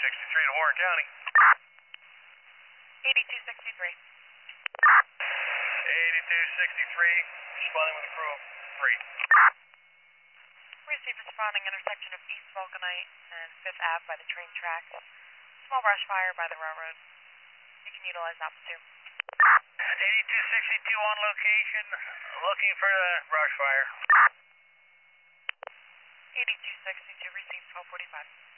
to Warren County. 8263. 8263, responding with a crew of 3. Receive responding intersection of East Vulcanite and 5th Ave by the train tracks. Small brush fire by the railroad. You can utilize that one too. 8262 on location, looking for the brush fire. 8262, receive 1245.